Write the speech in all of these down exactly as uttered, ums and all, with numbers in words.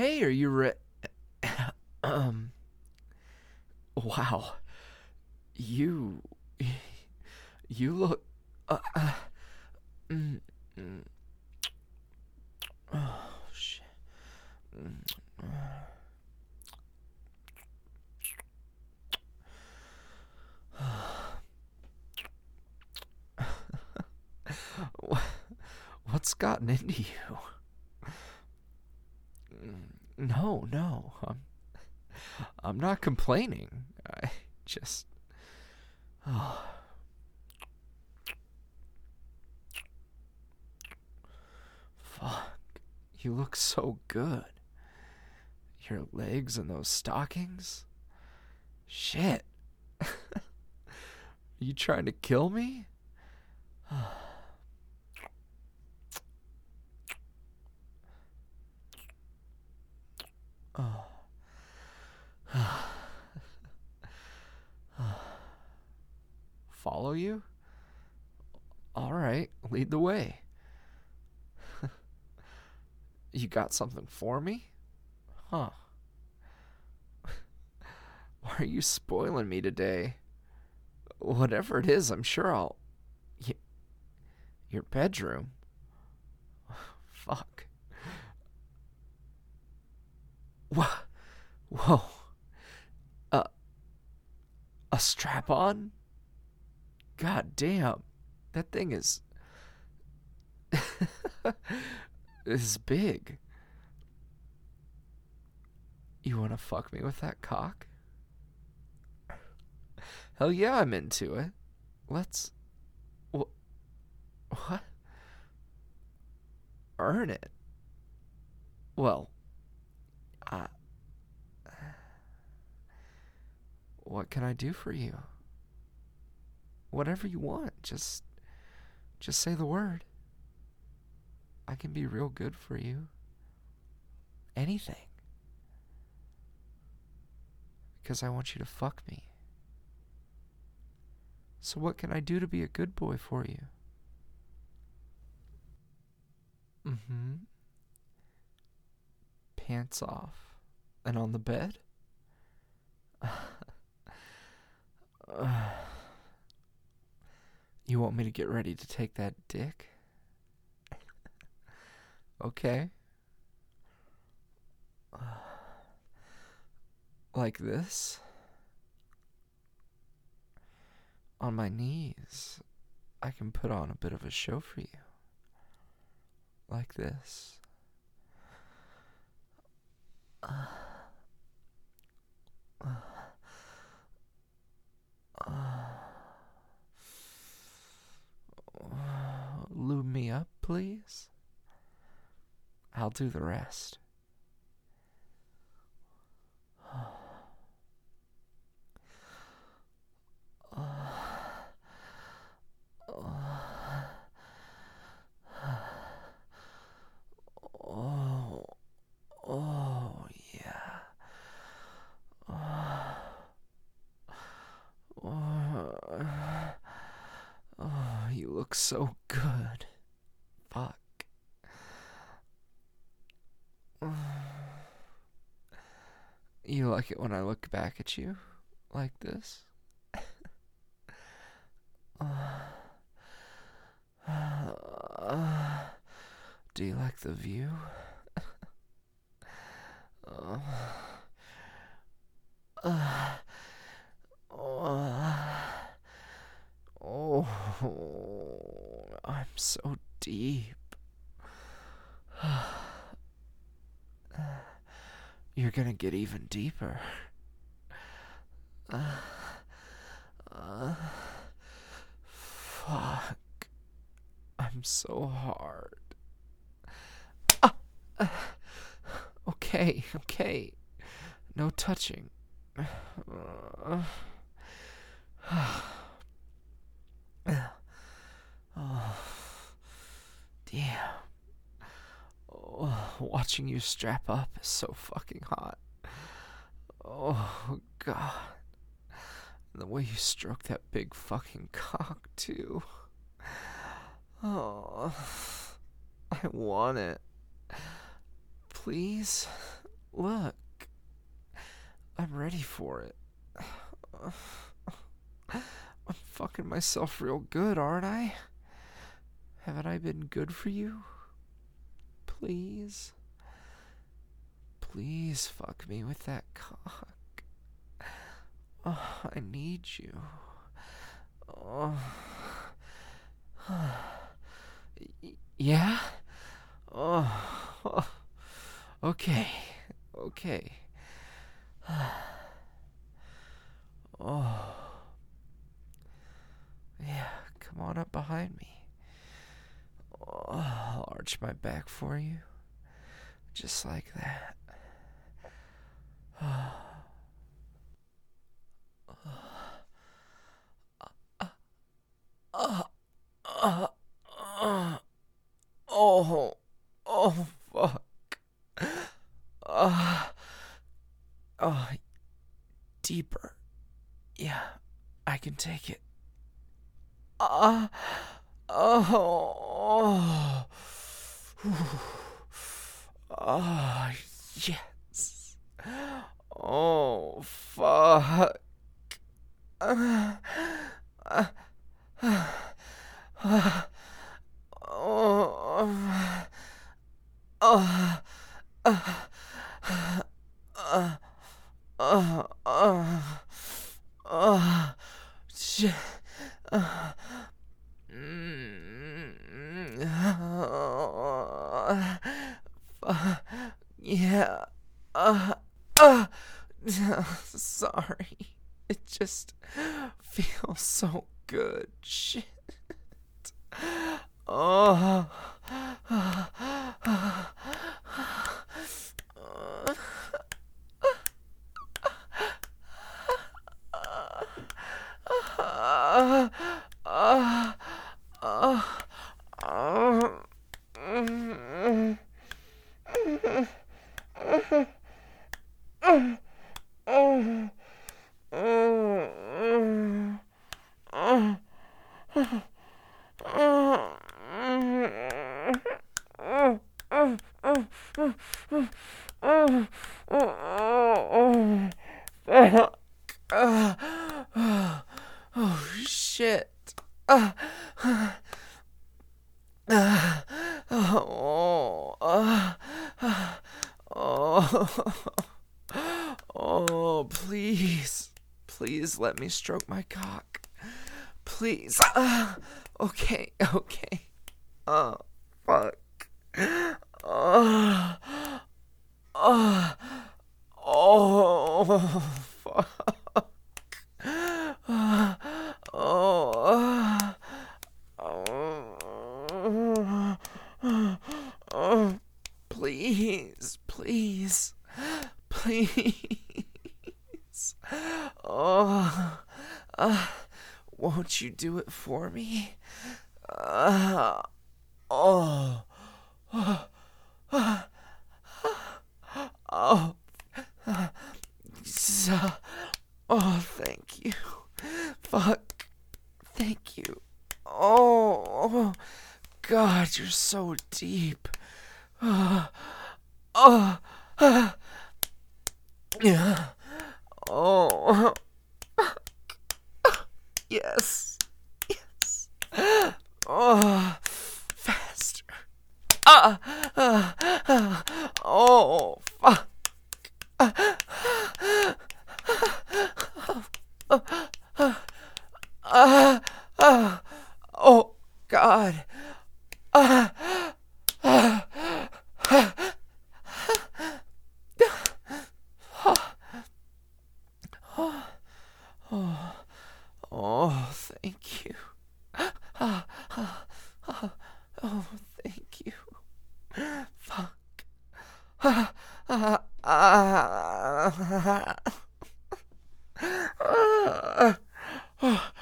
Hey, are you re- um wow. You you look uh, uh, mm, mm, oh shit. Mm, uh. What's gotten into you? Mm, No, no. I'm I'm not complaining. I just oh, fuck. You look so good. Your legs and those stockings? Shit. You trying to kill me? Oh. Follow you? All right, lead the way. You got something for me? Huh. Why are you spoiling me today? Whatever it is, I'm sure I'll. Y- your bedroom? Fuck. What? Whoa. Uh, a strap on? God damn. That thing is. is big. You wanna fuck me with that cock? Hell yeah, I'm into it. Let's. Wh- what? Earn it? Well, I. What can I do for you? Whatever you want. Just. Just say the word. I can be real good for you. Anything. Because I want you to fuck me. So what can I do to be a good boy for you? Mm-hmm. Pants off. And on the bed? You want me to get ready to take that dick? Okay. Like this? On my knees. I can put on a bit of a show for you. Like this. Uh, uh, uh, lube me up, please. I'll do the rest. Oh, oh, yeah. Oh, oh, you look so good. Fuck. You like it when I look back at you? Like this? Do you like the view? Oh, oh, I'm so deep. You're gonna get even deeper. Uh, uh, fuck. I'm so hard. Ah, uh, okay, okay. No touching. Uh, oh, damn. Oh, watching you strap up is so fucking hot. Oh, God. And the way you stroke that big fucking cock, too. Oh, I want it. Please? Look, I'm ready for it. I'm fucking myself real good, aren't I? Haven't I been good for you? Please? Please fuck me with that cock. Oh, I need you. Oh. Yeah? Oh. Okay. Okay. Oh. Yeah, come on up behind me. Oh, I'll arch my back for you. Just like that. Oh. Uh, uh, uh, oh, oh, fuck. Uh, oh, deeper. Yeah, I can take it. Uh, oh, oh, yes. Oh, fuck. Uh, uh, uh, uh, oh, uh, uh, uh, uh, uh, uh, shit. Uh, mm, uh, uh, yeah. Uh, uh, sorry. It just feels so good. Shit. Oh. Oh, shit. Uh, uh, oh, uh, oh, oh, please, please let me stroke my cock. Please. Uh, okay, okay. Oh, fuck. Oh, oh, oh, fuck. Oh, oh, oh, oh, please, please, please. Oh, uh, won't you do it for me? Uh, oh, oh, oh, oh, so, oh, thank you. Fuck. Thank you. Oh, oh, God, you're so deep. Oh, oh, uh, yeah. Oh, yes, yes. Oh, faster. Ah, uh, uh, oh, fuck. Uh, uh, uh, uh, uh, oh, God. Uh, uh, uh, oh, oh, oh, thank you. Oh, oh, oh, oh, thank you. Fuck. Uh, uh, uh, uh, uh,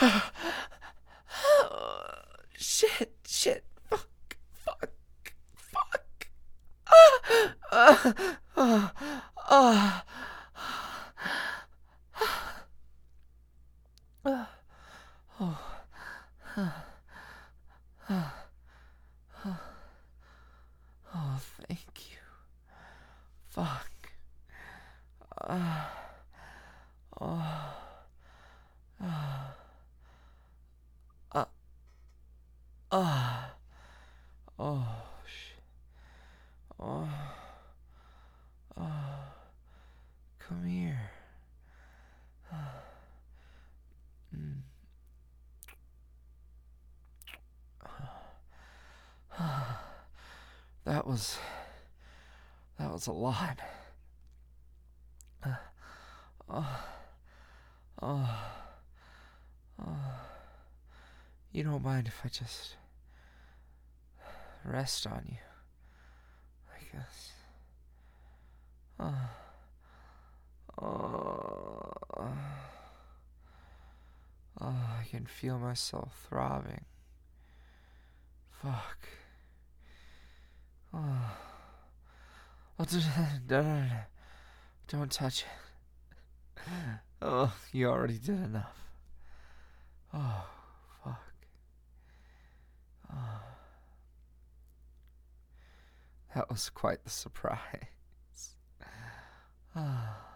uh, shit, shit, fuck, fuck, fuck. Uh, uh, uh, uh, oh, uh, uh, uh, oh, thank you. Fuck. Uh, oh. Uh, uh, uh, oh, sh- oh, oh, come here. Mm. That was, that was a lot. Uh, oh, oh, oh. You don't mind if I just rest on you, I guess. Oh, oh, oh, I can feel myself throbbing. Fuck. Oh, oh don't, don't touch it. Oh, you already did enough. Oh, fuck. Oh, that was quite the surprise. Oh.